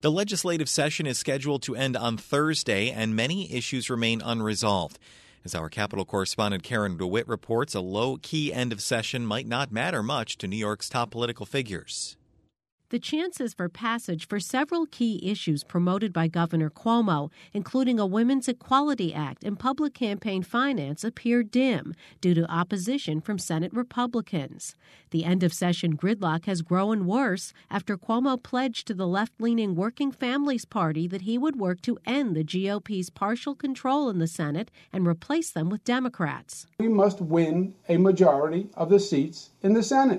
The legislative session is scheduled to end on Thursday, and many issues remain unresolved. As our Capitol correspondent Karen DeWitt reports, a low-key end of session might not matter much to New York's top political figures. The chances for passage for several key issues promoted by Governor Cuomo, including a Women's Equality Act and public campaign finance, appear dim due to opposition from Senate Republicans. The end-of-session gridlock has grown worse after Cuomo pledged to the left-leaning Working Families Party that he would work to end the GOP's partial control in the Senate and replace them with Democrats. We must win a majority of the seats in the Senate.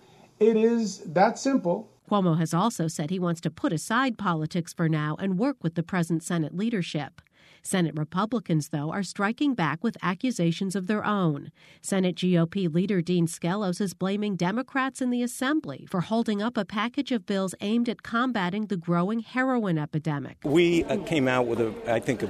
It is that simple. Cuomo has also said he wants to put aside politics for now and work with the present Senate leadership. Senate Republicans, though, are striking back with accusations of their own. Senate GOP leader Dean Skelos is blaming Democrats in the Assembly for holding up a package of bills aimed at combating the growing heroin epidemic. We came out with, I think,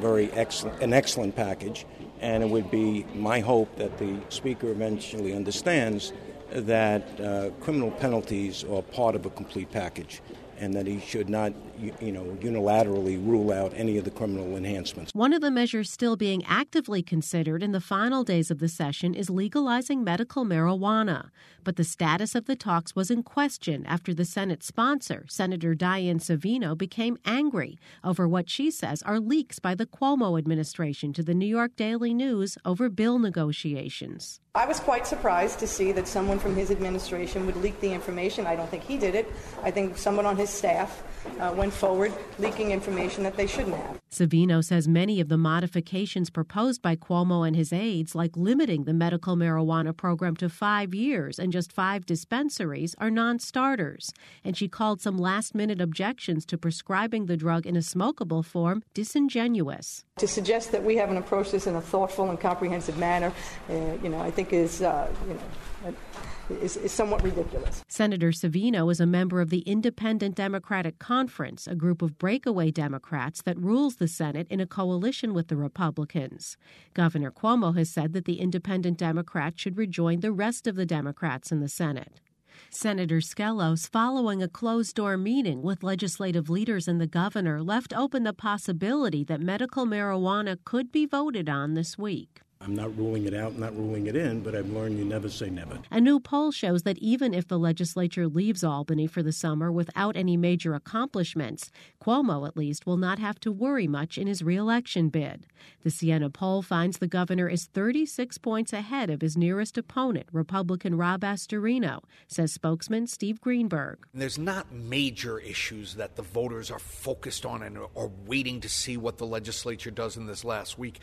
an excellent package, and it would be my hope that the Speaker eventually understands that criminal penalties are part of a complete package, and that he should not, unilaterally rule out any of the criminal enhancements. One of the measures still being actively considered in the final days of the session is legalizing medical marijuana. But the status of the talks was in question after the Senate sponsor, Senator Dianne Savino, became angry over what she says are leaks by the Cuomo administration to the New York Daily News over bill negotiations. I was quite surprised to see that someone from his administration would leak the information. I don't think he did it. I think someone on his staff went forward leaking information that they shouldn't have. Savino says many of the modifications proposed by Cuomo and his aides, like limiting the medical marijuana program to 5 years and just 5 dispensaries, are non-starters. And she called some last-minute objections to prescribing the drug in a smokable form disingenuous. To suggest that we haven't approached this in a thoughtful and comprehensive manner, I think is somewhat ridiculous. Senator Savino is a member of the Independent Democratic Conference, a group of breakaway Democrats that rules the Senate in a coalition with the Republicans. Governor Cuomo has said that the Independent Democrats should rejoin the rest of the Democrats in the Senate. Senator Skelos, following a closed-door meeting with legislative leaders and the governor, left open the possibility that medical marijuana could be voted on this week. I'm not ruling it out, not ruling it in, but I've learned you never say never. A new poll shows that even if the legislature leaves Albany for the summer without any major accomplishments, Cuomo, at least, will not have to worry much in his re-election bid. The Siena poll finds the governor is 36 points ahead of his nearest opponent, Republican Rob Astorino, says spokesman Steve Greenberg. There's not major issues that the voters are focused on and are waiting to see what the legislature does in this last week.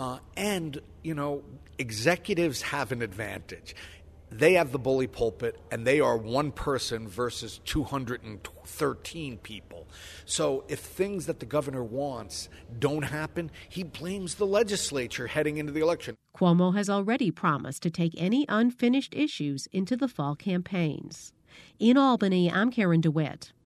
Executives have an advantage. They have the bully pulpit, and they are one person versus 213 people. So if things that the governor wants don't happen, he blames the legislature heading into the election. Cuomo has already promised to take any unfinished issues into the fall campaigns. In Albany, I'm Karen DeWitt.